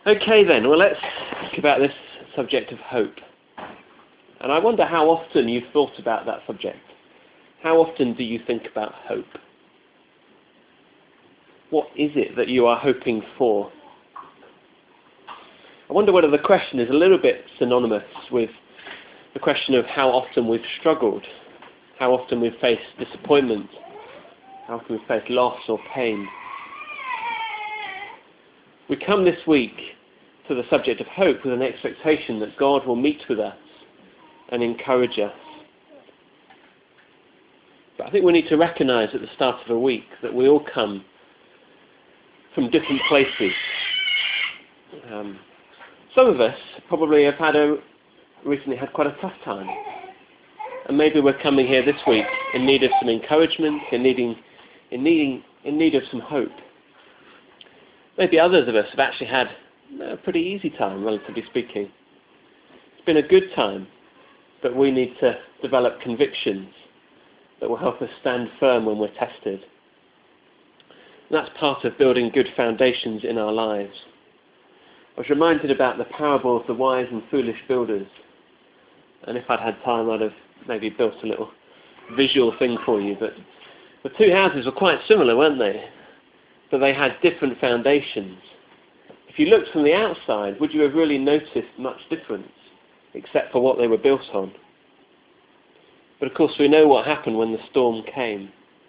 Okay then, well let's talk about this subject of hope. And I wonder how often you've thought about that subject. How often do you think about hope? What is it that you are hoping for? I wonder whether the question is a little bit synonymous with the question of how often we've struggled, how often we've faced disappointment, how often we've faced loss or pain. We come this week to the subject of hope with an expectation that God will meet with us and encourage us. But I think we need to recognise at the start of a week that we all come from different places. Some of us probably have recently had quite a tough time. And maybe we're coming here this week in need of some encouragement, in need of some hope. Maybe others of us have actually had a pretty easy time, relatively speaking. It's been a good time, but we need to develop convictions that will help us stand firm when we're tested. And that's part of building good foundations in our lives. I was reminded about the parable of the wise and foolish builders. And if I'd had time, I'd have maybe built a little visual thing for you. But the two houses were quite similar, weren't they? But they had different foundations. If you looked from the outside, would you have really noticed much difference, except for what they were built on? But of course we know what happened when the storm came.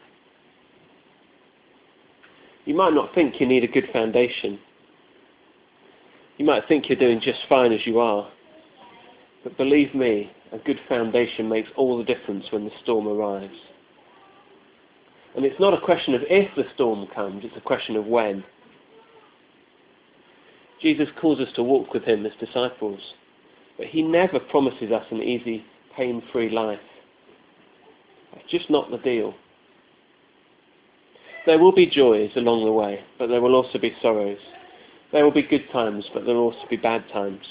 You might not think you need a good foundation. You might think you're doing just fine as you are. But believe me, a good foundation makes all the difference when the storm arrives. And it's not a question of if the storm comes, it's a question of when. Jesus calls us to walk with him as disciples, but he never promises us an easy, pain-free life. That's just not the deal. There will be joys along the way, but there will also be sorrows. There will be good times, but there will also be bad times.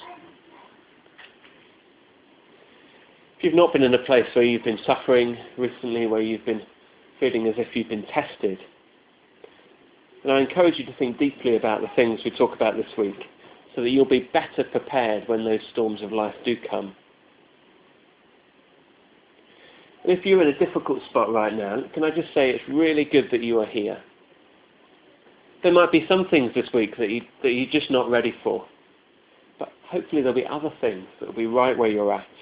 If you've not been in a place where you've been suffering recently, where you've been feeling as if you've been tested, and I encourage you to think deeply about the things we talk about this week, so that you'll be better prepared when those storms of life do come. And if you're in a difficult spot right now, can I just say it's really good that you are here. There might be some things this week that you're just not ready for, but hopefully there'll be other things that will be right where you're at.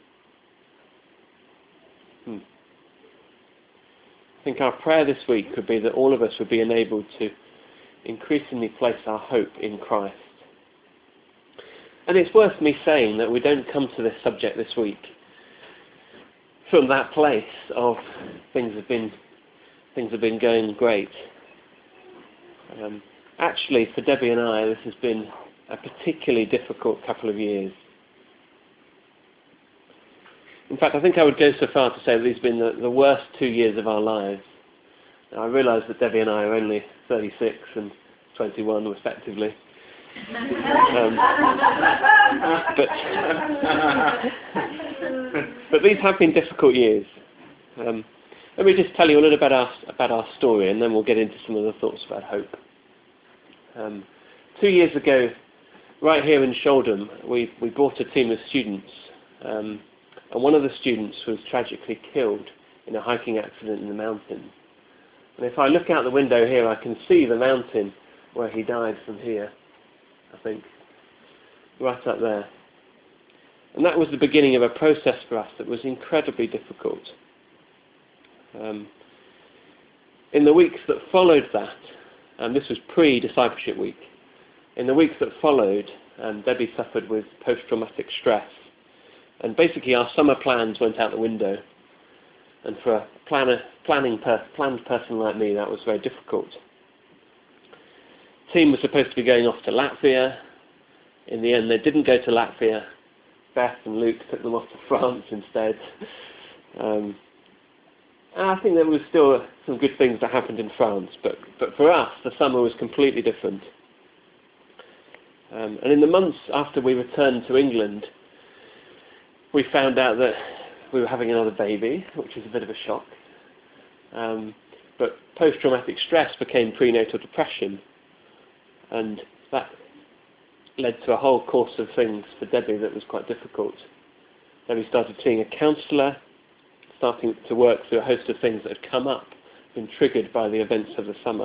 I think our prayer this week would be that all of us would be enabled to increasingly place our hope in Christ. And it's worth me saying that we don't come to this subject this week from that place of things have been going great. Actually, for Debbie and I, this has been a particularly difficult couple of years. In fact, I think I would go so far to say that these have been the worst 2 years of our lives. Now, I realise that Debbie and I are only 36 and 21 respectively. But these have been difficult years. Let me just tell you a little about our story, and then we'll get into some of the thoughts about hope. 2 years ago, right here in Sholdham, we brought a team of students. And one of the students was tragically killed in a hiking accident in the mountains. And if I look out the window here, I can see the mountain where he died from here, I think, right up there. And that was the beginning of a process for us that was incredibly difficult. In the weeks that followed that, and this was pre-discipleship week, in the weeks that followed, Debbie suffered with post-traumatic stress. And basically our summer plans went out the window. And for a planned person like me, that was very difficult. The team was supposed to be going off to Latvia. In the end, they didn't go to Latvia. Beth and Luke took them off to France instead. And I think there was still some good things that happened in France. But for us, the summer was completely different. And in the months after we returned to England, we found out that we were having another baby, which was a bit of a shock. But post-traumatic stress became prenatal depression, and that led to a whole course of things for Debbie that was quite difficult. Debbie started seeing a counsellor, starting to work through a host of things that had come up, been triggered by the events of the summer.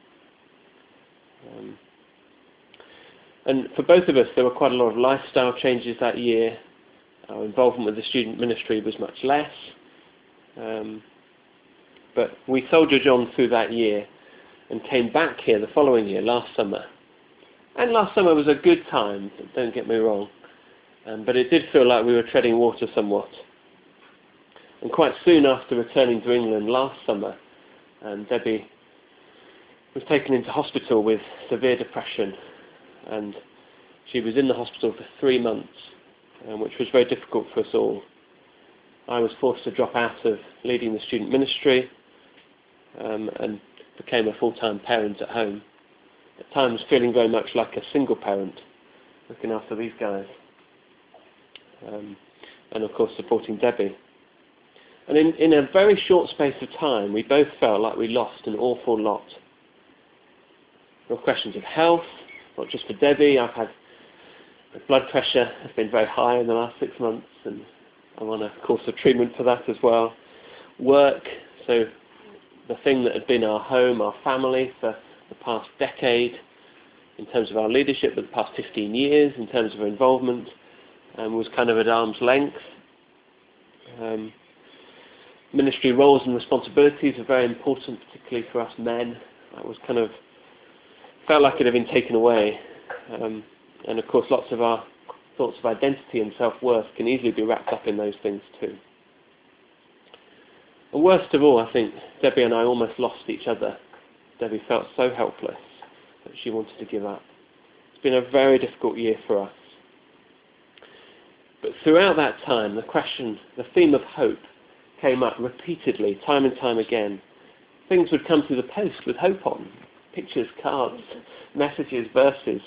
And for both of us, there were quite a lot of lifestyle changes that year. Our involvement with the student ministry was much less. But we soldiered on through that year and came back here the following year, last summer. And last summer was a good time, don't get me wrong. But it did feel like we were treading water somewhat. And quite soon after returning to England last summer, Debbie was taken into hospital with severe depression. And she was in the hospital for 3 months, which was very difficult for us all. I was forced to drop out of leading the student ministry and became a full-time parent at home. At times feeling very much like a single parent, looking after these guys. And of course supporting Debbie. And in a very short space of time, we both felt like we lost an awful lot. There were questions of health, not just for Debbie. I've had my blood pressure has been very high in the last 6 months, and I'm on a course of treatment for that as well. Work, so the thing that had been our home, our family for the past decade, in terms of our leadership, but the past 15 years, in terms of our involvement, was kind of at arm's length. Ministry roles and responsibilities are very important, particularly for us men. That was kind of, felt like it had been taken away. And of course lots of our thoughts of identity and self-worth can easily be wrapped up in those things too. And worst of all, I think Debbie and I almost lost each other. Debbie felt so helpless that she wanted to give up. It's been a very difficult year for us. But throughout that time, the theme of hope came up repeatedly, time and time again. Things would come through the post with hope on. Pictures, cards, messages, verses.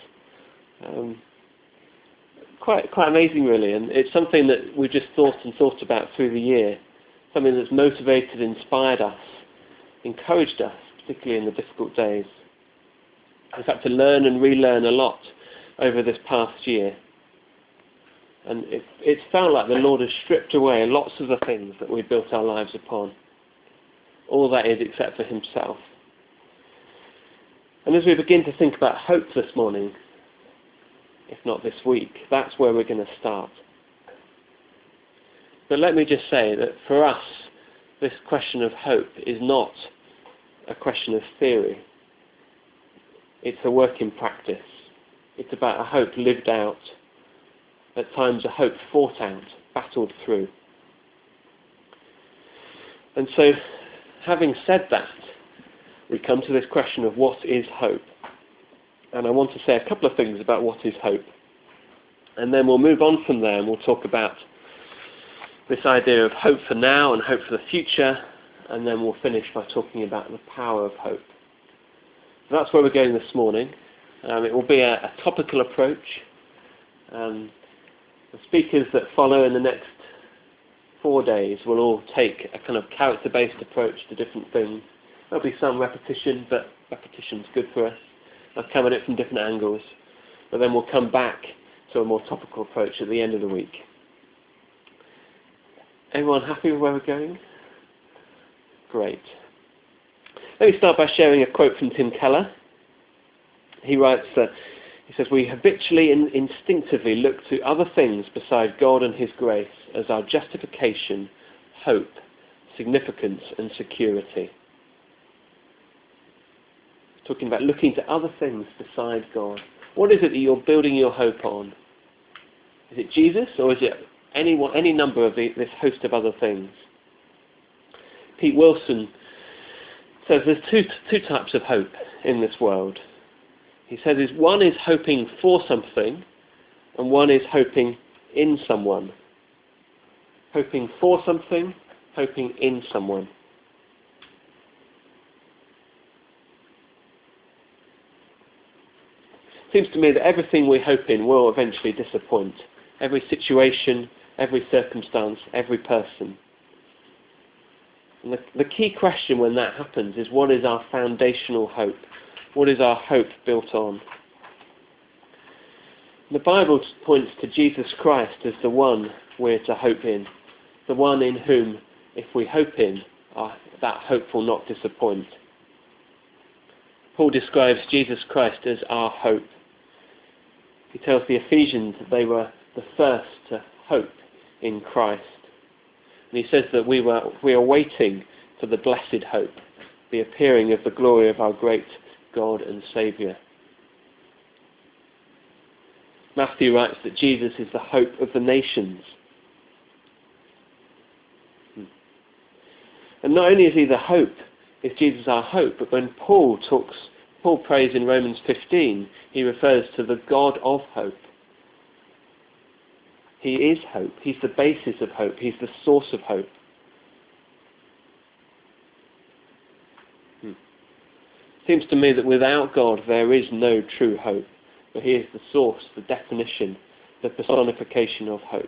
Quite amazing really, and it's something that we've just thought about through the year. Something that's motivated, inspired us, encouraged us, particularly in the difficult days. We've had to learn and relearn a lot over this past year. And it's felt like the Lord has stripped away lots of the things that we built our lives upon. All that is except for himself. And as we begin to think about hope this morning, if not this week, that's where we're going to start. But let me just say that for us, this question of hope is not a question of theory. It's a work in practice. It's about a hope lived out, at times a hope fought out, battled through. And so, having said that, we come to this question of what is hope. And I want to say a couple of things about what is hope. And then we'll move on from there and we'll talk about this idea of hope for now and hope for the future. And then we'll finish by talking about the power of hope. So that's where we're going this morning. It will be a topical approach. The speakers that follow in the next 4 days will all take a kind of character-based approach to different things. There'll be some repetition, but repetition's good for us. I'll come at it from different angles. But then we'll come back to a more topical approach at the end of the week. Everyone happy with where we're going? Great. Let me start by sharing a quote from Tim Keller. He writes that, he says, "We habitually and instinctively look to other things beside God and his grace as our justification, hope, significance and security." Talking about looking to other things beside God. What is it that you're building your hope on? Is it Jesus, or is it any number of this host of other things? Pete Wilson says there's two types of hope in this world. He says one is hoping for something, and one is hoping in someone. Hoping for something, hoping in someone. Seems to me that everything we hope in will eventually disappoint. Every situation, every circumstance, every person. And the key question when that happens is, what is our foundational hope? What is our hope built on? The Bible points to Jesus Christ as the one we're to hope in, the one in whom, if we hope in, that hope will not disappoint. Paul describes Jesus Christ as our hope. He tells the Ephesians that they were the first to hope in Christ. And he says that we are waiting for the blessed hope, the appearing of the glory of our great God and Saviour. Matthew writes that Jesus is the hope of the nations. And not only is he the hope, is Jesus our hope, but when Paul prays in Romans 15, he refers to the God of hope. He is hope. He's the basis of hope. He's the source of hope. Seems to me that without God there is no true hope. But he is the source, the definition, the personification of hope.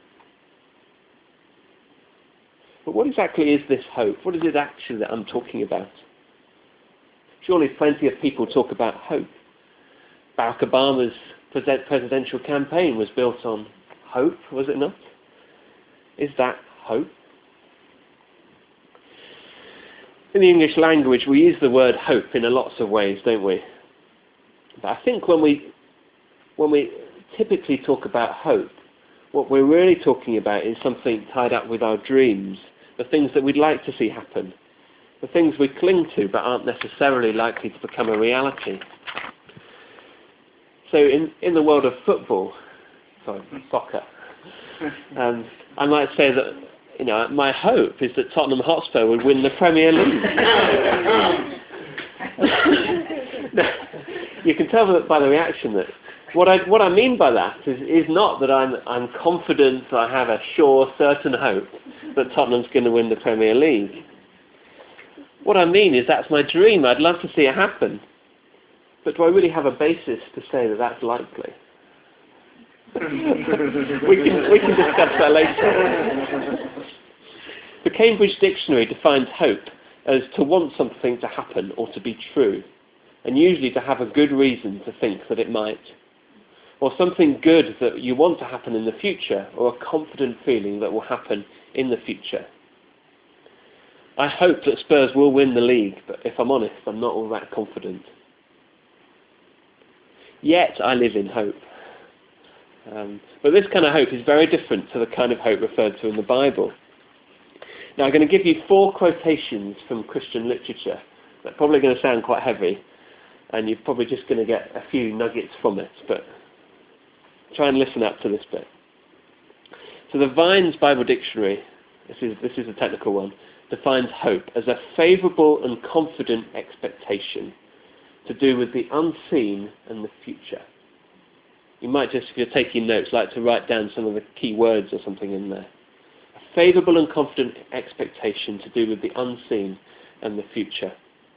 But what exactly is this hope? What is it actually that I'm talking about? Surely plenty of people talk about hope. Barack Obama's presidential campaign was built on hope, was it not? Is that hope? In the English language, we use the word hope in lots of ways, don't we? But I think when we typically talk about hope, what we're really talking about is something tied up with our dreams, the things that we'd like to see happen, the things we cling to but aren't necessarily likely to become a reality. So in the world of soccer, I might say that my hope is that Tottenham Hotspur would win the Premier League. You can tell by the reaction that what I mean by that is not that I'm confident, I have a sure, certain hope that Tottenham's going to win the Premier League. What I mean is that's my dream. I'd love to see it happen. But do I really have a basis to say that that's likely? we can discuss that later. The Cambridge Dictionary defines hope as to want something to happen or to be true, and usually to have a good reason to think that it might, or something good that you want to happen in the future, or a confident feeling that will happen in the future. I hope that Spurs will win the league, but if I'm honest, I'm not all that confident. Yet I live in hope. But this kind of hope is very different to the kind of hope referred to in the Bible. Now I'm going to give you 4 quotations from Christian literature. They're probably going to sound quite heavy, and you're probably just going to get a few nuggets from it, but try and listen up to this bit. So the Vine's Bible Dictionary, this is a technical one, defines hope as a favourable and confident expectation to do with the unseen and the future. You might just, if you're taking notes, like to write down some of the key words or something in there. A favourable and confident expectation to do with the unseen and the future.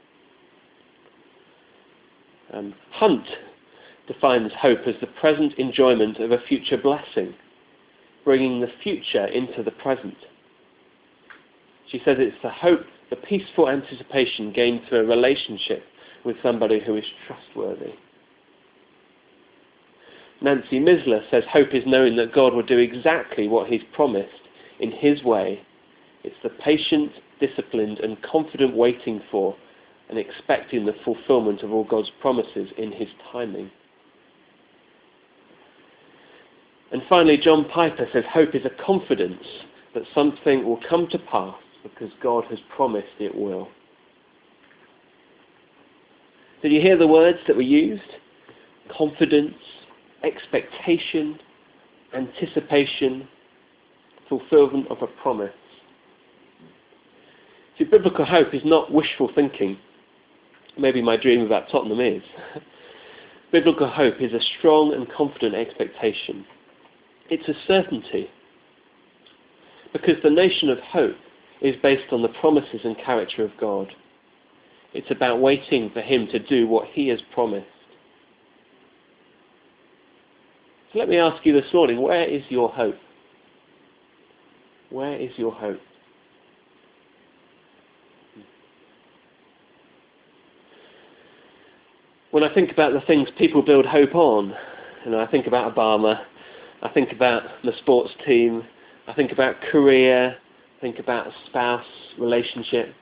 Hunt defines hope as the present enjoyment of a future blessing, bringing the future into the present. She says it's the hope, the peaceful anticipation gained through a relationship with somebody who is trustworthy. Nancy Misler says hope is knowing that God will do exactly what he's promised in his way. It's the patient, disciplined and confident waiting for and expecting the fulfillment of all God's promises in his timing. And finally, John Piper says hope is a confidence that something will come to pass because God has promised it will. Did you hear the words that were used? Confidence, expectation, anticipation, fulfillment of a promise. See, biblical hope is not wishful thinking. Maybe my dream about Tottenham is. Biblical hope is a strong and confident expectation. It's a certainty. Because the notion of hope is based on the promises and character of God. It's about waiting for him to do what he has promised. So let me ask you this morning, where is your hope? Where is your hope? When I think about the things people build hope on, I think about Obama, I think about the sports team, I think about career, I think about a spouse relationship,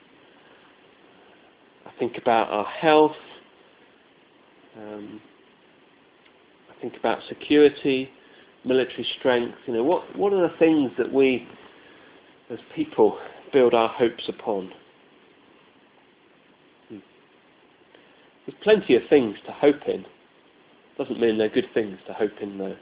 I think about our health, I think about security, military strength. What are the things that we as people build our hopes upon? There's plenty of things to hope in. Doesn't mean they're good things to hope in, though.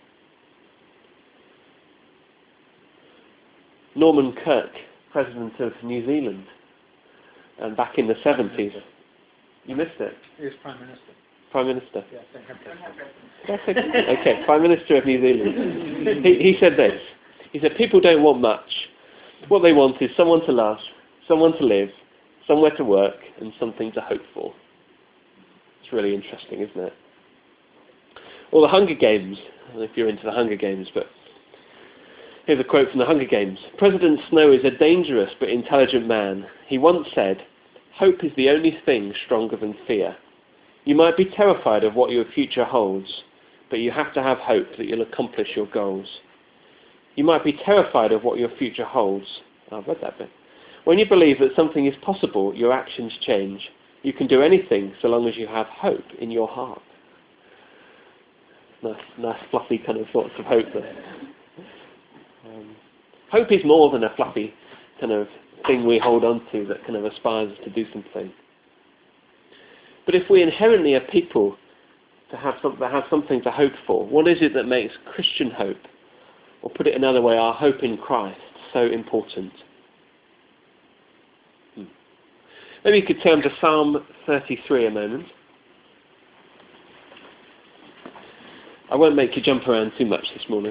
Norman Kirk, President of New Zealand, and back in the 70s. You missed it? He was Prime Minister. Prime Minister? Yes, That's okay, Prime Minister of New Zealand. He said this. He said, people don't want much. What they want is someone to love, someone to live, somewhere to work, and something to hope for. It's really interesting, isn't it? Or the Hunger Games. I don't know if you're into the Hunger Games, but here's a quote from the Hunger Games. President Snow is a dangerous but intelligent man. He once said, "Hope is the only thing stronger than fear. You might be terrified of what your future holds, but you have to have hope that you'll accomplish your goals. You might be terrified of what your future holds." I've read that bit. When you believe that something is possible, your actions change. You can do anything so long as you have hope in your heart. Nice fluffy kind of thoughts of hope there. Hope is more than a fluffy kind of thing we hold on to that kind of aspires us to do something. But if we inherently are people that have something to hope for, what is it that makes Christian hope, or put it another way, our hope in Christ, so important? Maybe you could turn to Psalm 33 a moment. I won't make you jump around too much this morning.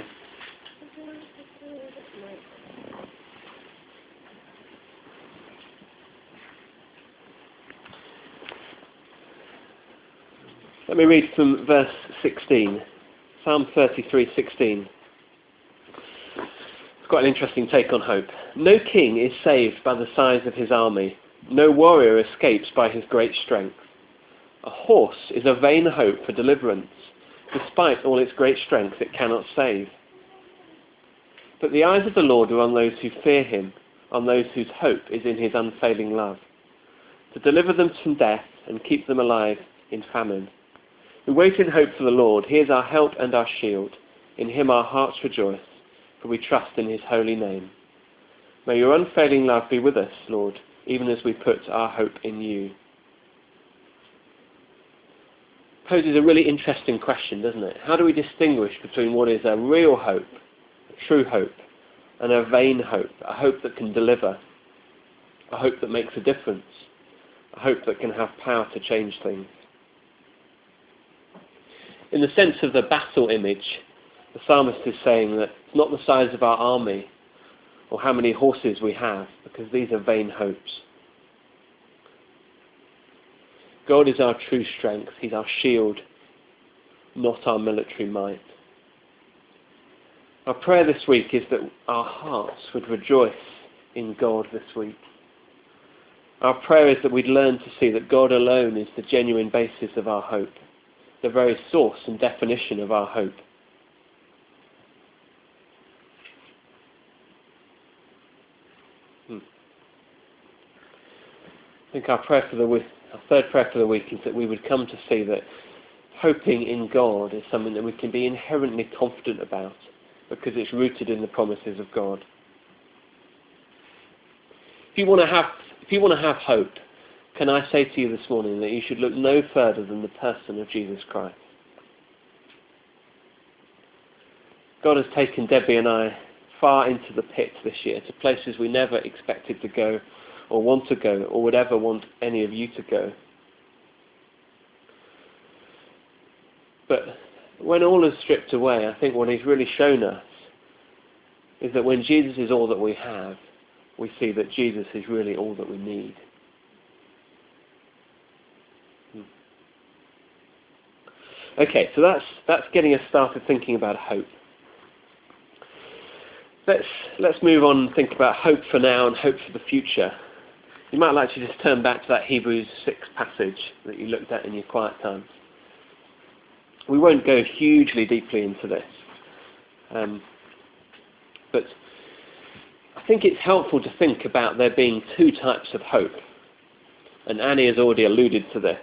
Let me read from verse 16. Psalm 33:16. It's quite an interesting take on hope. No king is saved by the size of his army. No warrior escapes by his great strength. A horse is a vain hope for deliverance. Despite all its great strength, it cannot save. But the eyes of the Lord are on those who fear him, on those whose hope is in his unfailing love, to deliver them from death and keep them alive in famine. We wait in hope for the Lord. He is our help and our shield. In him our hearts rejoice, for we trust in his holy name. May your unfailing love be with us, Lord, even as we put our hope in you. Poses a really interesting question, doesn't it? How do we distinguish between what is a real hope, a true hope, and a vain hope, a hope that can deliver, a hope that makes a difference, a hope that can have power to change things? In the sense of the battle image, the psalmist is saying that it's not the size of our army or how many horses we have, because these are vain hopes. God is our true strength. He's our shield, not our military might. Our prayer this week is that our hearts would rejoice in God this week. Our prayer is that we'd learn to see that God alone is the genuine basis of our hope, the very source and definition of our hope. I think our third prayer for the week is that we would come to see that hoping in God is something that we can be inherently confident about because it's rooted in the promises of God. If you want to have hope, can I say to you this morning that you should look no further than the person of Jesus Christ. God has taken Debbie and I far into the pit this year, to places we never expected to go or want to go or would ever want any of you to go. But when all is stripped away, I think what he's really shown us is that when Jesus is all that we have, we see that Jesus is really all that we need. Okay, so that's getting us started thinking about hope. Let's move on and think about hope for now and hope for the future. You might like to just turn back to that Hebrews 6 passage that you looked at in your quiet time. We won't go hugely deeply into this. But I think it's helpful to think about there being two types of hope. And Annie has already alluded to this.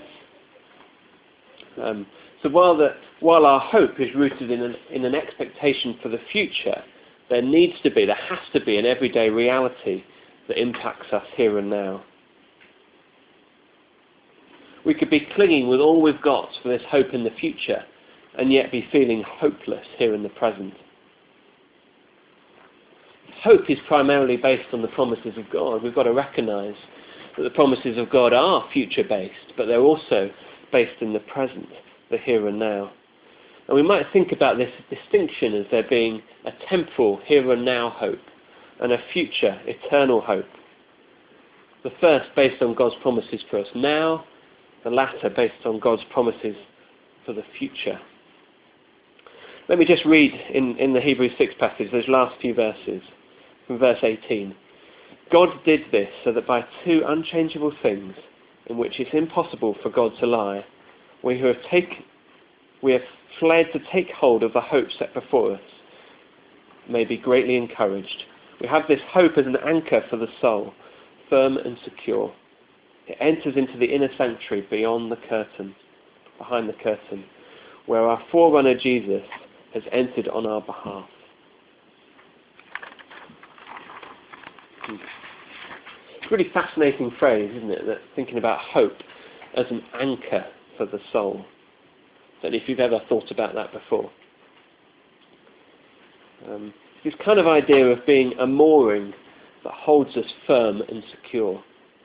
So while our hope is rooted in an expectation for the future, there has to be an everyday reality that impacts us here and now. We could be clinging with all we've got for this hope in the future and yet be feeling hopeless here in the present. Hope is primarily based on the promises of God. We've got to recognise that the promises of God are future-based, but they're also based in the present, the here and now. And we might think about this distinction as there being a temporal here and now hope and a future eternal hope. The first based on God's promises for us now, the latter based on God's promises for the future. Let me just read in the Hebrews 6 passage, those last few verses, from verse 18. God did this so that by two unchangeable things, in which it's impossible for God to lie, we have fled to take hold of the hope set before us, may be greatly encouraged. We have this hope as an anchor for the soul, firm and secure. It enters into the inner sanctuary behind the curtain, where our forerunner Jesus has entered on our behalf. It's a really fascinating phrase, isn't it? That thinking about hope as an anchor for the soul. I don't know if you've ever thought about that before. This kind of idea of being a mooring that holds us firm and secure.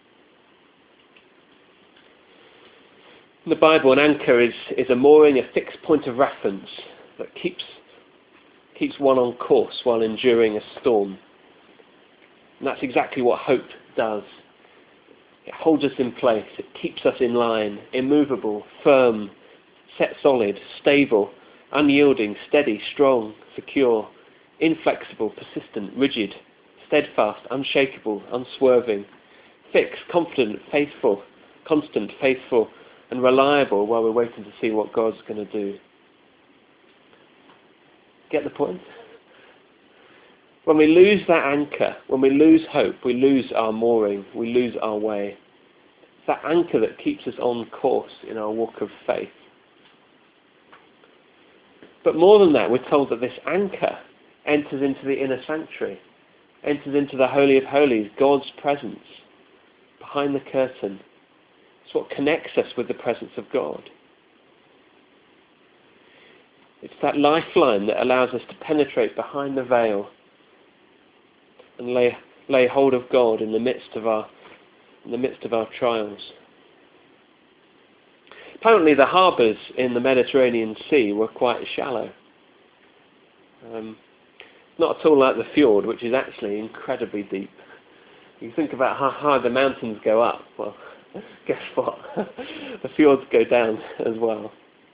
In the Bible, an anchor is a mooring, a fixed point of reference that keeps one on course while enduring a storm. And that's exactly what hope does. It holds us in place. It keeps us in line, immovable, firm, set solid, stable, unyielding, steady, strong, secure, inflexible, persistent, rigid, steadfast, unshakable, unswerving, fixed, confident, faithful, constant, faithful, and reliable while we're waiting to see what God's going to do. Get the point? When we lose that anchor, when we lose hope, we lose our mooring, we lose our way. It's that anchor that keeps us on course in our walk of faith. But more than that, we're told that this anchor enters into the inner sanctuary, enters into the Holy of Holies, God's presence, behind the curtain. It's what connects us with the presence of God. It's that lifeline that allows us to penetrate behind the veil and lay hold of God in the midst of our trials. Apparently the harbours in the Mediterranean Sea were quite shallow. Not at all like the fjord, which is actually incredibly deep. You think about how high the mountains go up, well, guess what? The fjords go down as well.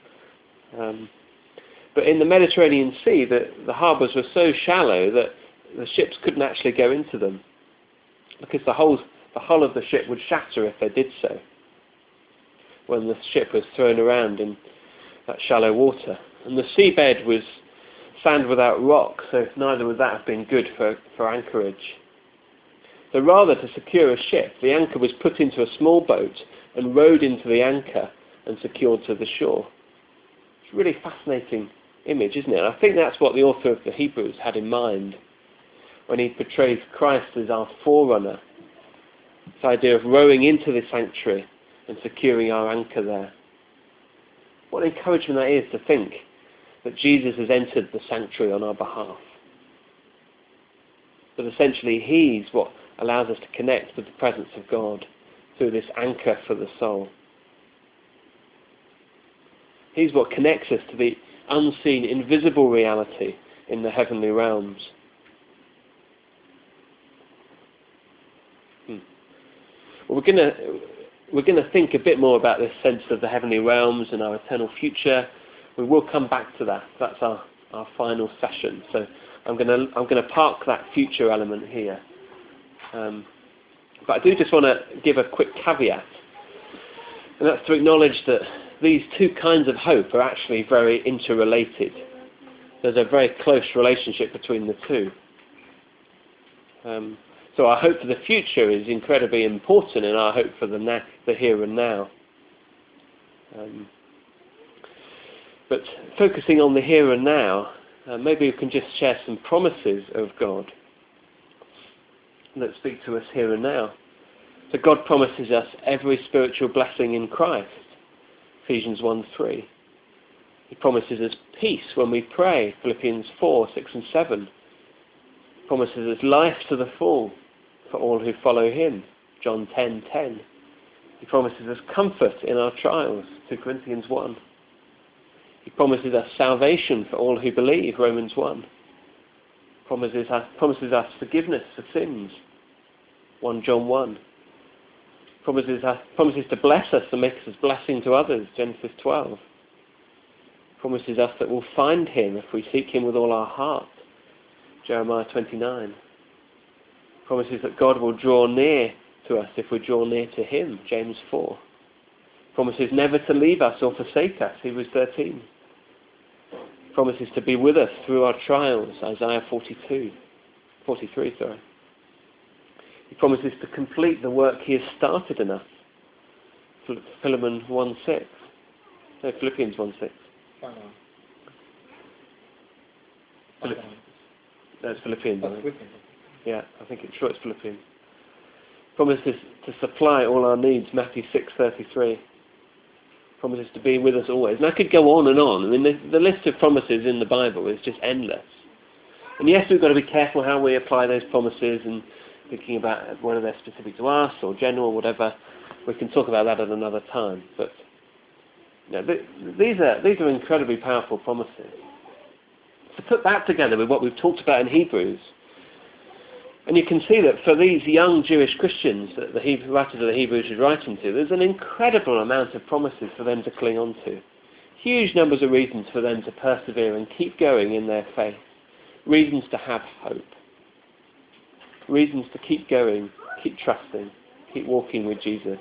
But in the Mediterranean Sea, the harbours were so shallow that the ships couldn't actually go into them, because the hull of the ship would shatter if they did so when the ship was thrown around in that shallow water. And the seabed was sand without rock, so neither would that have been good for anchorage. So rather, to secure a ship, the anchor was put into a small boat and rowed into the anchor and secured to the shore. It's a really fascinating image, isn't it? And I think that's what the author of the Hebrews had in mind when he portrays Christ as our forerunner. This idea of rowing into the sanctuary and securing our anchor there. What encouragement that is to think that Jesus has entered the sanctuary on our behalf. That essentially he's what allows us to connect with the presence of God through this anchor for the soul. He's what connects us to the unseen, invisible reality in the heavenly realms. Well, we're going to think a bit more about this sense of the heavenly realms and our eternal future. We will come back to that. That's our final session. So I'm going to park that future element here. But I do just want to give a quick caveat, and that's to acknowledge that these two kinds of hope are actually very interrelated. There's a very close relationship between the two. So our hope for the future is incredibly important in our hope for the here and now. But focusing on the here and now, maybe we can just share some promises of God that speak to us here and now. So God promises us every spiritual blessing in Christ, Ephesians 1:3. He promises us peace when we pray, Philippians 4:6 and 7. He promises us life to the full for all who follow him, John 10:10. He promises us comfort in our trials, 2 Corinthians 1. He promises us salvation for all who believe, Romans 1. Promises us forgiveness for sins, 1 John 1. Promises to bless us and makes us blessing to others, Genesis 12. Promises us that we'll find him if we seek him with all our heart, Jeremiah 29. Promises that God will draw near to us if we draw near to him, James 4. Promises never to leave us or forsake us, Hebrews 13. Promises to be with us through our trials, Isaiah 43. He promises to complete the work he has started in us, Philippians 1:6. That's Philippians. Yeah, I think it's Philippians. Promises to supply all our needs, Matthew 6:33. Promises to be with us always. And I could go on and on. I mean, the list of promises in the Bible is just endless. And yes, we've got to be careful how we apply those promises and thinking about whether they're specific to us or general, whatever. We can talk about that at another time. But you know, these are incredibly powerful promises. To put that together with what we've talked about in Hebrews, and you can see that for these young Jewish Christians that the writer of the Hebrews is writing to, there's an incredible amount of promises for them to cling on to. Huge numbers of reasons for them to persevere and keep going in their faith. Reasons to have hope. Reasons to keep going, keep trusting, keep walking with Jesus.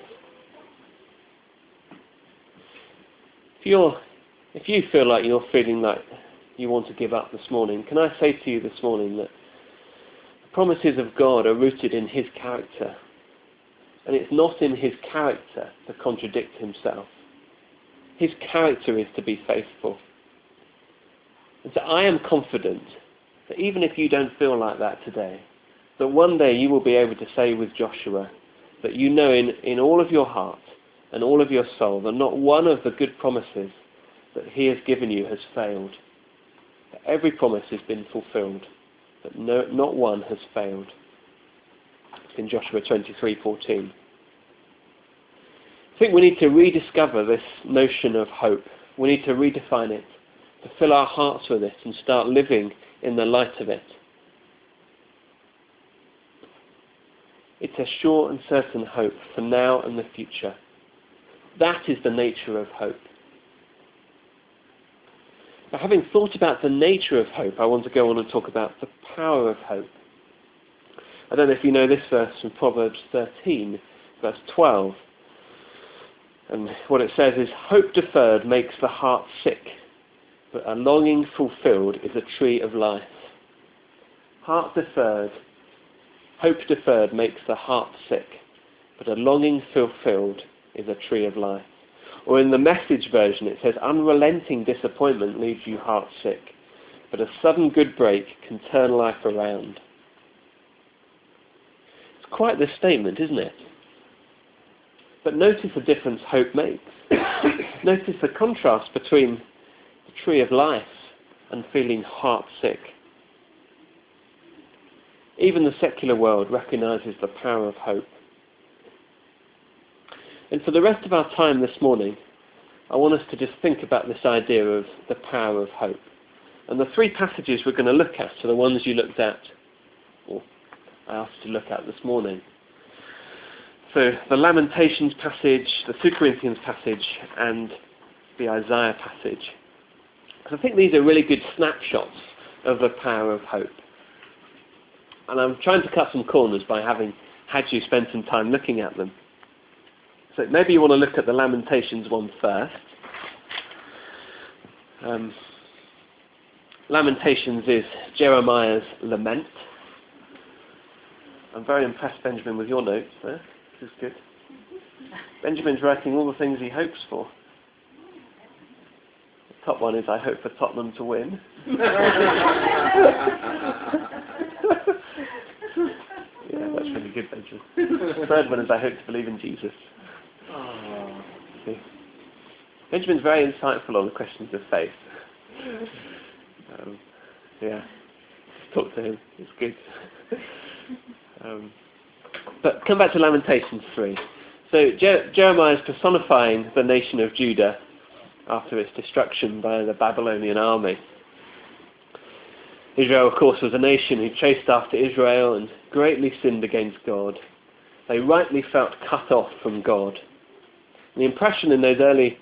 If you feel like you're feeling like you want to give up this morning, can I say to you this morning that the promises of God are rooted in his character. And it's not in his character to contradict himself. His character is to be faithful. And so I am confident that even if you don't feel like that today, that one day you will be able to say with Joshua that you know in all of your heart and all of your soul that not one of the good promises that he has given you has failed. That every promise has been fulfilled. That not one has failed. It's in Joshua 23:14. I think we need to rediscover this notion of hope. We need to redefine it, to fill our hearts with it and start living in the light of it. It's a sure and certain hope for now and the future. That is the nature of hope. Now, having thought about the nature of hope, I want to go on and talk about the power of hope. I don't know if you know this verse from Proverbs 13, verse 12. And what it says is, hope deferred makes the heart sick, but a longing fulfilled is a tree of life. Hope deferred makes the heart sick, but a longing fulfilled is a tree of life. Or in the Message version it says, unrelenting disappointment leaves you heart sick, but a sudden good break can turn life around. It's quite the statement, isn't it? But notice the difference hope makes. Notice the contrast between the tree of life and feeling heart sick. Even the secular world recognizes the power of hope. And for the rest of our time this morning, I want us to just think about this idea of the power of hope. And the three passages we're going to look at are the ones you looked at, or I asked you to look at this morning. So the Lamentations passage, the 2 Corinthians passage, and the Isaiah passage. So I think these are really good snapshots of the power of hope. And I'm trying to cut some corners by having had you spend some time looking at them. So maybe you want to look at the Lamentations one first. Lamentations is Jeremiah's lament. I'm very impressed, Benjamin, with your notes there. This is good. Benjamin's writing all the things he hopes for. The top one is, I hope for Tottenham to win. Yeah, that's really good, Benjamin. The third one is, I hope to believe in Jesus. See? Benjamin's very insightful on the questions of faith. Yeah, talk to him. It's good. But come back to Lamentations 3. So Jeremiah is personifying the nation of Judah after its destruction by the Babylonian army. Israel, of course, was a nation who chased after Israel and greatly sinned against God. They rightly felt cut off from God. And the impression in those early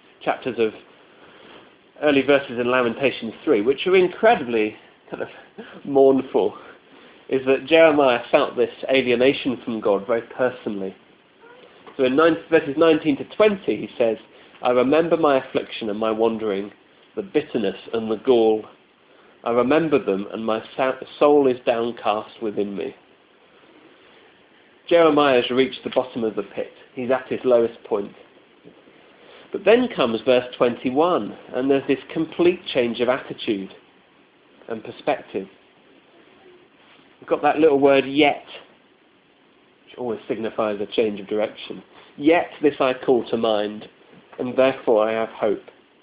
verses in Lamentations 3, which are incredibly kind of mournful, is that Jeremiah felt this alienation from God very personally. So in verses 19 to 20 he says, I remember my affliction and my wandering, the bitterness and the gall. I remember them and my soul is downcast within me. Jeremiah has reached the bottom of the pit. He's at his lowest point. But then comes verse 21, and there's this complete change of attitude and perspective. We've got that little word yet, which always signifies a change of direction. Yet this I call to mind, and therefore I have hope.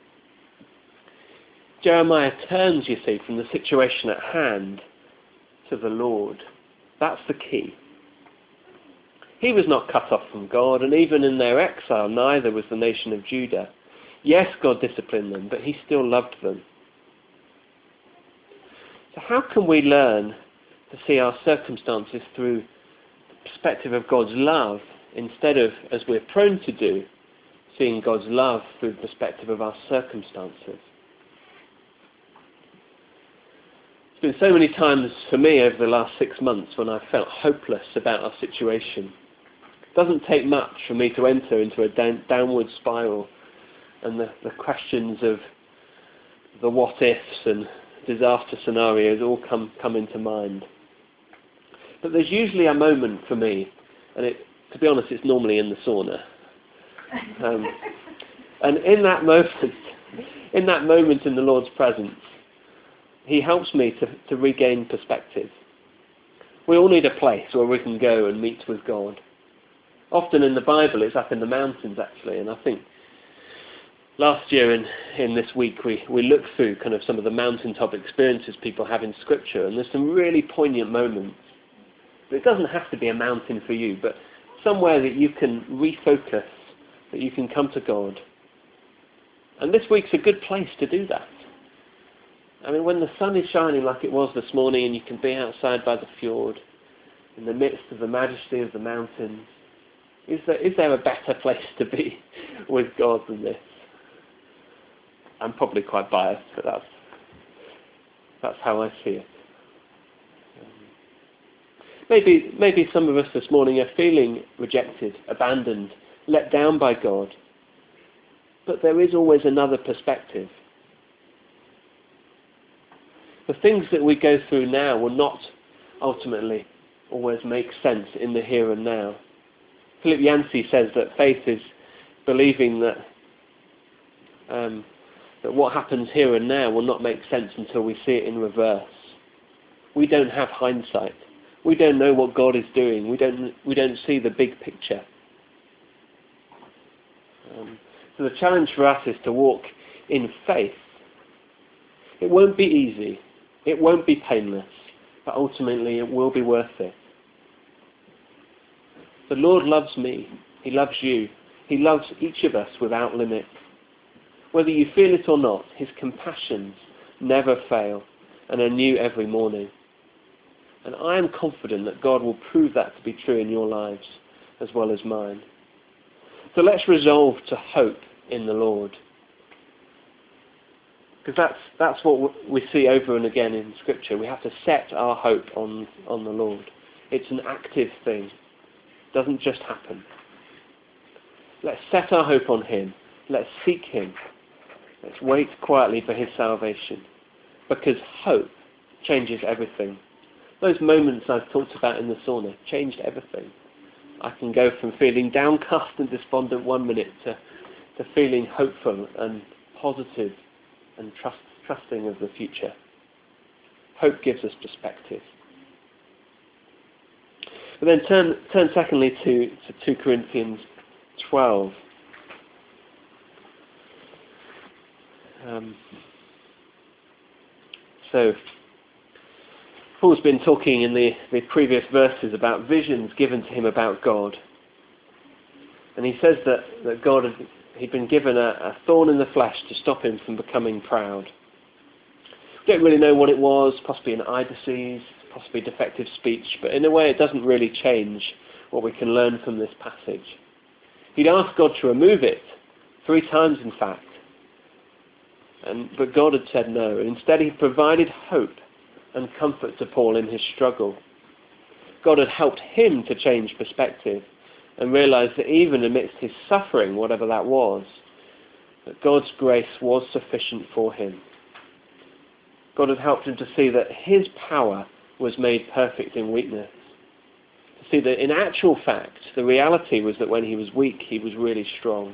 Jeremiah turns, you see, from the situation at hand to the Lord. That's the key. He was not cut off from God, and even in their exile, neither was the nation of Judah. Yes, God disciplined them, but he still loved them. So how can we learn to see our circumstances through the perspective of God's love, instead of, as we're prone to do, seeing God's love through the perspective of our circumstances? There's been so many times for me over the last 6 months when I've felt hopeless about our situation. It doesn't take much for me to enter into a downward spiral, and the questions of the what-ifs and disaster scenarios all come into mind. But there's usually a moment for me, and to be honest, it's normally in the sauna. And in that moment in the Lord's presence, he helps me to regain perspective. We all need a place where we can go and meet with God. Often in the Bible it's up in the mountains, actually, and I think last year in this week we looked through kind of some of the mountaintop experiences people have in Scripture, and there's some really poignant moments. It doesn't have to be a mountain for you, but somewhere that you can refocus, that you can come to God. And this week's a good place to do that. I mean, when the sun is shining like it was this morning and you can be outside by the fjord, in the midst of the majesty of the mountains, is there a better place to be with God than this? I'm probably quite biased, but that's how I see it. Maybe some of us this morning are feeling rejected, abandoned, let down by God. But there is always another perspective. The things that we go through now will not ultimately always make sense in the here and now. Philip Yancey says that faith is believing that what happens here and now will not make sense until we see it in reverse. We don't have hindsight. We don't know what God is doing. We don't see the big picture. So the challenge for us is to walk in faith. It won't be easy. It won't be painless. But ultimately it will be worth it. The Lord loves me. He loves you. He loves each of us without limit. Whether you feel it or not, his compassions never fail and are new every morning. And I am confident that God will prove that to be true in your lives as well as mine. So let's resolve to hope in the Lord. Because that's what we see over and again in Scripture. We have to set our hope on the Lord. It's an active thing. It doesn't just happen. Let's set our hope on him. Let's seek him. Let's wait quietly for his salvation, because hope changes everything. Those moments I've talked about in the sauna changed everything. I can go from feeling downcast and despondent one minute to feeling hopeful and positive and trusting of the future. Hope gives us perspective. But then turn secondly to 2 Corinthians 12. So Paul's been talking in the previous verses about visions given to him about God. And he says that God he'd been given a thorn in the flesh to stop him from becoming proud. We don't really know what it was, possibly an eye disease, possibly defective speech, but in a way it doesn't really change what we can learn from this passage. He'd asked God to remove it 3 times in fact, but God had said no, and instead he provided hope and comfort to Paul in his struggle. God had helped him to change perspective and realize that even amidst his suffering, whatever that was, that God's grace was sufficient for him. God had helped him to see that his power was made perfect in weakness. To see that in actual fact, the reality was that when he was weak, he was really strong.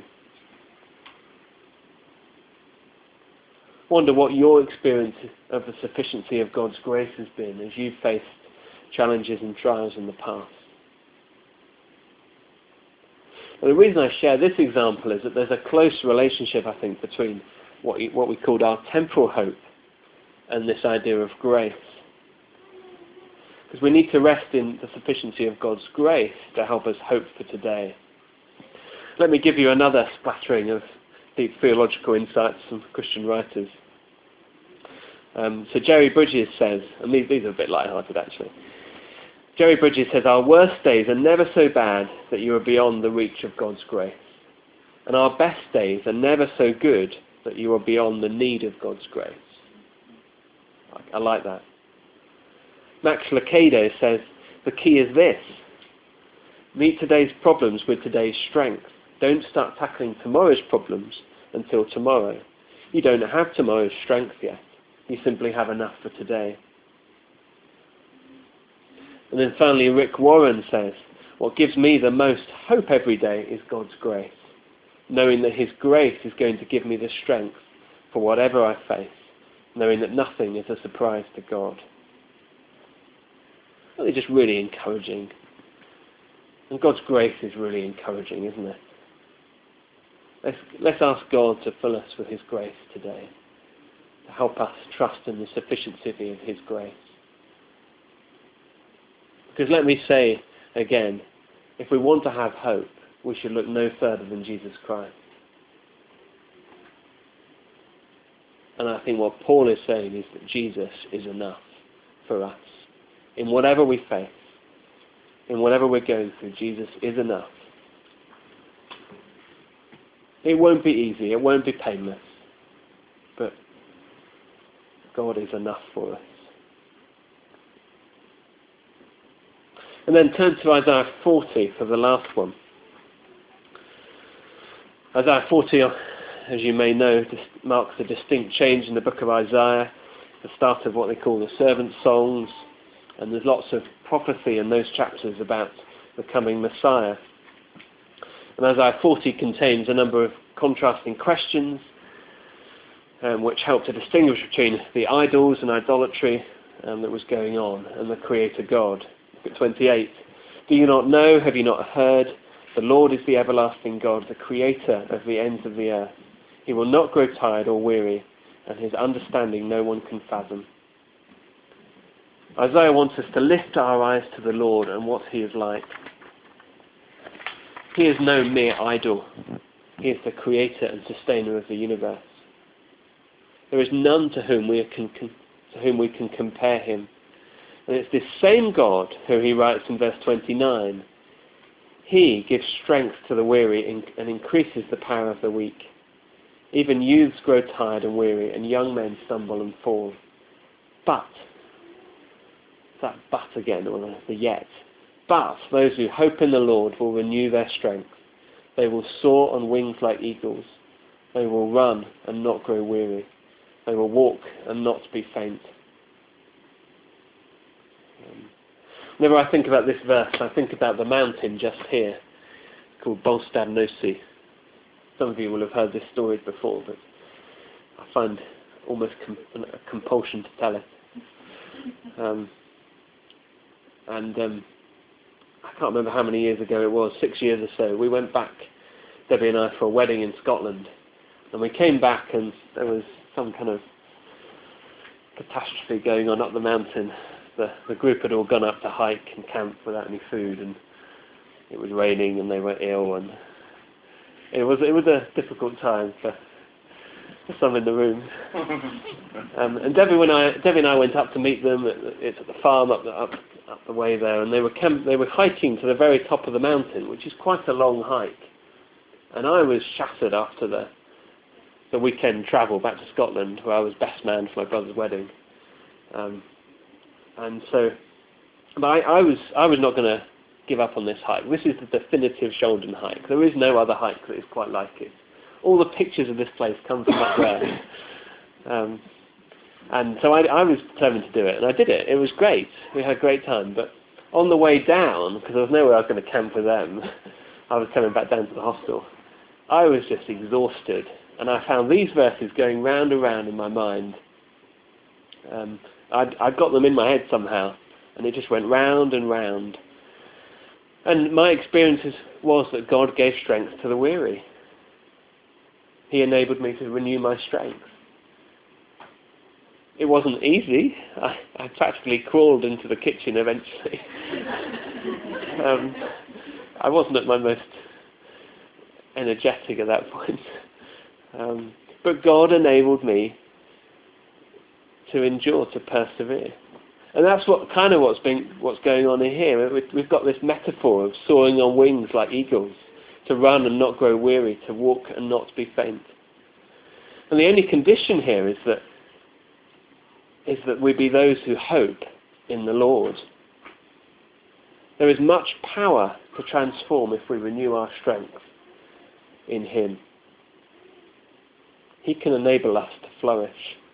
Wonder what your experience of the sufficiency of God's grace has been as you've faced challenges and trials in the past. And the reason I share this example is that there's a close relationship, I think, between what we called our temporal hope and this idea of grace. Because we need to rest in the sufficiency of God's grace to help us hope for today. Let me give you another splattering of deep theological insights from Christian writers. So Jerry Bridges says, and these are a bit light-hearted actually. Jerry Bridges says, our worst days are never so bad that you are beyond the reach of God's grace. And our best days are never so good that you are beyond the need of God's grace. I like that. Max Lucado says, the key is this. Meet today's problems with today's strength. Don't start tackling tomorrow's problems until tomorrow. You don't have tomorrow's strength yet. You simply have enough for today. And then finally, Rick Warren says, what gives me the most hope every day is God's grace. Knowing that his grace is going to give me the strength for whatever I face. Knowing that nothing is a surprise to God. Well, it's just really encouraging. And God's grace is really encouraging, isn't it? Let's ask God to fill us with his grace today. To help us trust in the sufficiency of his grace. Because let me say again, if we want to have hope, we should look no further than Jesus Christ. And I think what Paul is saying is that Jesus is enough for us. In whatever we face, in whatever we're going through, Jesus is enough. It won't be easy, it won't be painless, but God is enough for us. And then turn to Isaiah 40 for the last one. Isaiah 40, as you may know, marks a distinct change in the book of Isaiah, the start of what they call the servant songs, and there's lots of prophecy in those chapters about the coming Messiah. And Isaiah 40 contains a number of contrasting questions which help to distinguish between the idols and idolatry that was going on and the Creator God. Look at 28. Do you not know? Have you not heard? The Lord is the everlasting God, the Creator of the ends of the earth. He will not grow tired or weary, and his understanding no one can fathom. Isaiah wants us to lift our eyes to the Lord and what he is like. He is no mere idol. He is the creator and sustainer of the universe. There is none to whom we can compare him. And it's this same God who he writes in verse 29. He gives strength to the weary and increases the power of the weak. Even youths grow tired and weary, and young men stumble and fall. But, that but again, or the yet. But those who hope in the Lord will renew their strength. They will soar on wings like eagles. They will run and not grow weary. They will walk and not be faint. Whenever I think about this verse, I think about the mountain just here, called Bolstad Nosy. Some of you will have heard this story before, but I find almost a compulsion to tell it. I can't remember how many years ago it was, 6 years or so. We went back, Debbie and I, for a wedding in Scotland. And we came back and there was some kind of catastrophe going on up the mountain. The group had all gone up to hike and camp without any food, and it was raining and they were ill, and it was a difficult time for some in the room. And Debbie and I went up to meet them. It's at the farm up the way there, and they were hiking to the very top of the mountain, which is quite a long hike. And I was shattered after the weekend travel back to Scotland, where I was best man for my brother's wedding. And so, but I was not going to give up on this hike. This is the definitive Shaldon hike. There is no other hike that is quite like it. All the pictures of this place come from up there. And so I was determined to do it, and I did it. It was great. We had a great time. But on the way down, because there was nowhere I was going to camp with them, I was coming back down to the hostel. I was just exhausted, and I found these verses going round and round in my mind. I'd got them in my head somehow, and it just went round and round. And my experience was that God gave strength to the weary. He enabled me to renew my strength. It wasn't easy. I practically crawled into the kitchen eventually. I wasn't at my most energetic at that point. But God enabled me to endure, to persevere. And that's what's going on in here. We've got this metaphor of soaring on wings like eagles, to run and not grow weary, to walk and not be faint. And the only condition here is that we be those who hope in the Lord. There is much power to transform if we renew our strength in Him. He can enable us to flourish.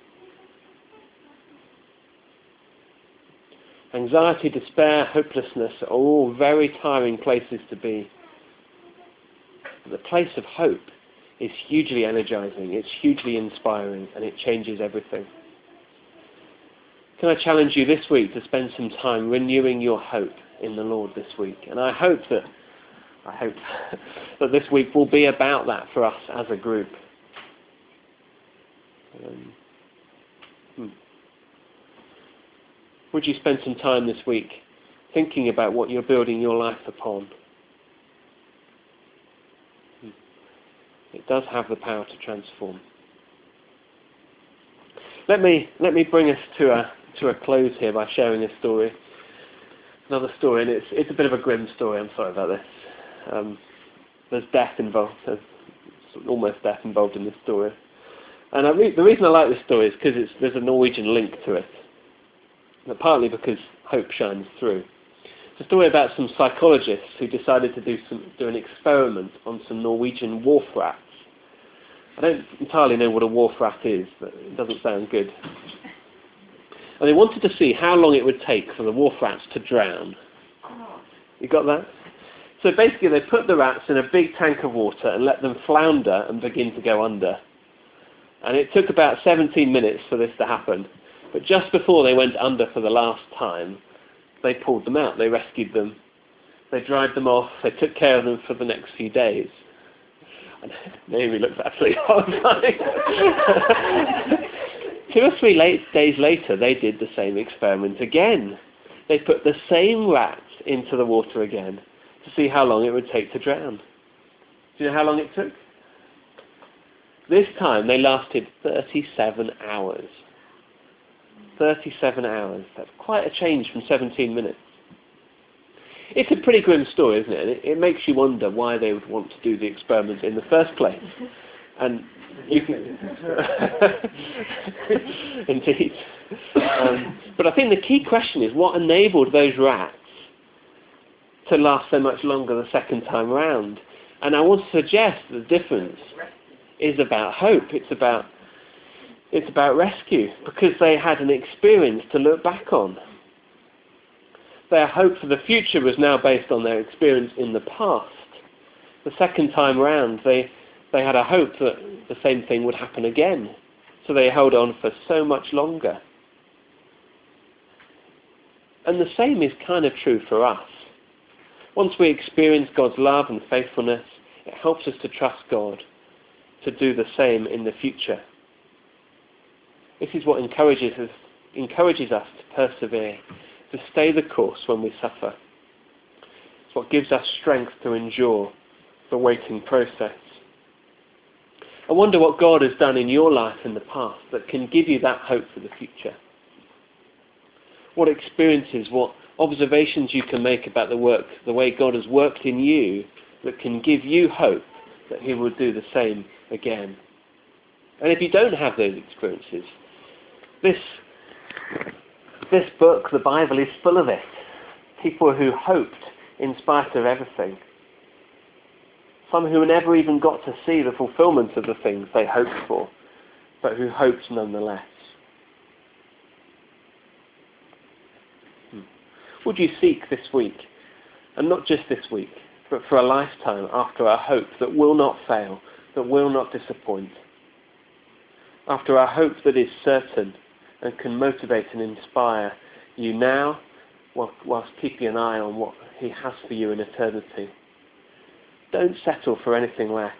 Anxiety, despair, hopelessness are all very tiring places to be. But the place of hope is hugely energizing, it's hugely inspiring, and it changes everything. Can I challenge you this week to spend some time renewing your hope in the Lord this week? And I hope that this week will be about that for us as a group. Would you spend some time this week thinking about what you're building your life upon? It does have the power to transform. Let me bring us to a close here by sharing a story. Another story, and it's a bit of a grim story. I'm sorry about this. There's death involved. There's almost death involved in this story. And the reason I like this story is because there's a Norwegian link to it. But partly because hope shines through. It's a story about some psychologists who decided to do an experiment on some Norwegian wharf rats. I don't entirely know what a wharf rat is, but it doesn't sound good. And they wanted to see how long it would take for the wharf rats to drown. You got that? So basically they put the rats in a big tank of water and let them flounder and begin to go under. And it took about 17 minutes for this to happen. But just before they went under for the last time, they pulled them out. They rescued them. They dried them off. They took care of them for the next few days. And Naomi looks absolutely horrified. 2 or 3 days later, they did the same experiment again. They put the same rats into the water again to see how long it would take to drown. Do you know how long it took? This time they lasted 37 hours. 37 hours. That's quite a change from 17 minutes. It's a pretty grim story, isn't it? It makes you wonder why they would want to do the experiment in the first place. And you can... Indeed. But I think the key question is what enabled those rats to last so much longer the second time round? And I want to suggest the difference is about hope. It's about rescue, because they had an experience to look back on. Their hope for the future was now based on their experience in the past. The second time round, they had a hope that the same thing would happen again. So they held on for so much longer. And the same is kind of true for us. Once we experience God's love and faithfulness, it helps us to trust God to do the same in the future. This is what encourages us to persevere, to stay the course when we suffer. It's what gives us strength to endure the waiting process. I wonder what God has done in your life in the past that can give you that hope for the future. What experiences, what observations you can make about the way God has worked in you that can give you hope that He will do the same again. And if you don't have those experiences, this book, the Bible, is full of it. People who hoped in spite of everything. Some who never even got to see the fulfillment of the things they hoped for, but who hoped nonetheless. Would you seek this week, and not just this week, but for a lifetime, after a hope that will not fail, that will not disappoint? After a hope that is certain and can motivate and inspire you now, whilst keeping an eye on what He has for you in eternity. Don't settle for anything less.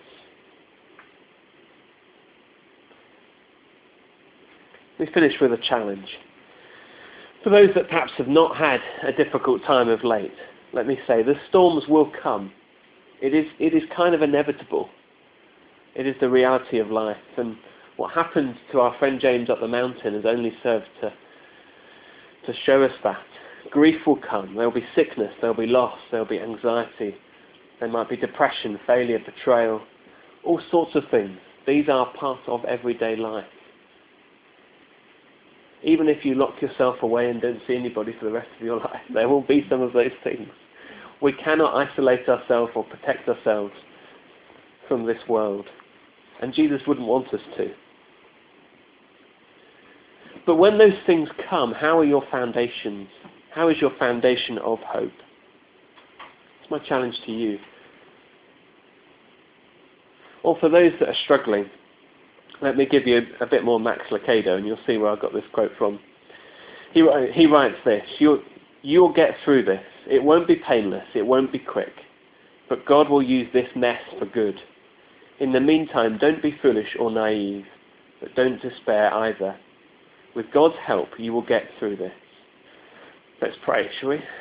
We finish with a challenge. For those that perhaps have not had a difficult time of late, let me say, the storms will come. It is kind of inevitable. It is the reality of life. And what happened to our friend James up the mountain has only served to show us that. Grief will come. There will be sickness. There will be loss. There will be anxiety. There might be depression, failure, betrayal, all sorts of things. These are part of everyday life. Even if you lock yourself away and don't see anybody for the rest of your life, there will be some of those things. We cannot isolate ourselves or protect ourselves from this world. And Jesus wouldn't want us to. But when those things come, how are your foundations? How is your foundation of hope? It's my challenge to you. Or for those that are struggling, let me give you a bit more Max Lucado, and you'll see where I got this quote from. He writes this: You'll get through this. It won't be painless. It won't be quick. But God will use this mess for good. In the meantime, don't be foolish or naive, but don't despair either. With God's help, you will get through this. Let's pray, shall we?